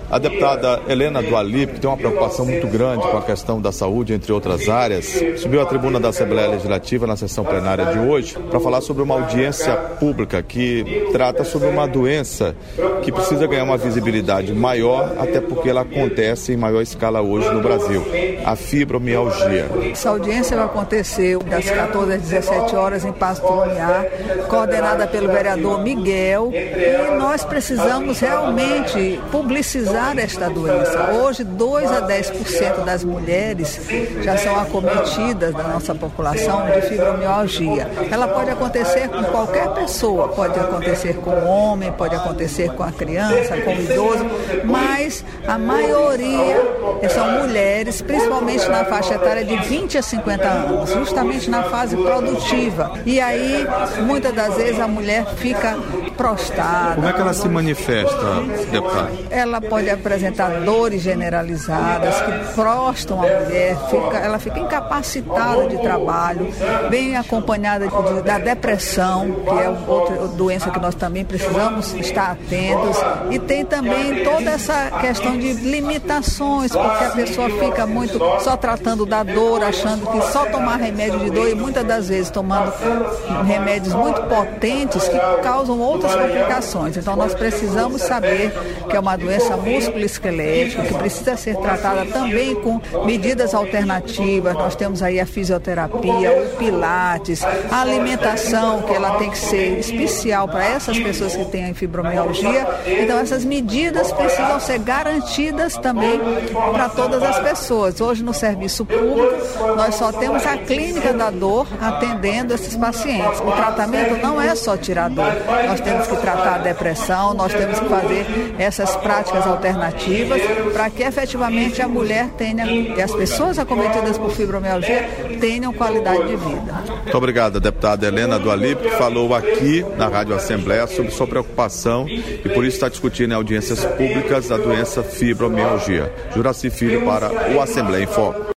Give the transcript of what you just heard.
A deputada Helena do Alípio, que tem uma preocupação muito grande com a questão da saúde, entre outras áreas, subiu à tribuna da Assembleia Legislativa na sessão plenária de hoje para falar sobre uma audiência pública que trata sobre uma doença que precisa ganhar uma visibilidade maior, até porque ela acontece em maior escala hoje no Brasil, a fibromialgia. Essa audiência vai acontecer das 14 às 17 horas em Paço do Lumiar, coordenada pelo vereador Miguel, e nós precisamos realmente publicizar esta doença. Hoje, 2 a 10% das mulheres já são acometidas da nossa população de fibromialgia. Ela pode acontecer com qualquer pessoa, pode acontecer com o homem, pode acontecer com a criança, com o idoso, mas a maioria são mulheres, principalmente na faixa etária de 20 a 50 anos, justamente na fase produtiva. E aí, muitas das vezes, a mulher fica prostrada. Como é que ela se manifesta, deputada? Ela pode apresentar dores generalizadas que prostram a mulher, ela fica incapacitada de trabalho, bem acompanhada da depressão, que é outra doença que nós também precisamos estar atentos, e tem também toda essa questão de limitações, porque a pessoa fica muito só tratando da dor, achando que só tomar remédio de dor, e muitas das vezes tomando remédios muito potentes que causam outras complicações. Então nós precisamos saber que é uma doença musculoesquelética, que precisa ser tratada também com medidas alternativas. Nós temos aí a fisioterapia, o pilates, a alimentação, que ela tem que ser especial para essas pessoas que têm fibromialgia. Então essas medidas precisam ser garantidas também para todas as pessoas. Hoje no serviço público nós só temos a clínica da dor atendendo esses pacientes. O tratamento não é só tirar dor. Nós temos que tratar a depressão, nós temos que fazer essas práticas alternativas para que efetivamente a mulher tenha, e as pessoas acometidas por fibromialgia tenham qualidade de vida. Muito obrigado, deputada Helena do Alípio, que falou aqui na Rádio Assembleia sobre sua preocupação e por isso está discutindo em audiências públicas a doença fibromialgia. Juraci Filho para o Assembleia em Foco.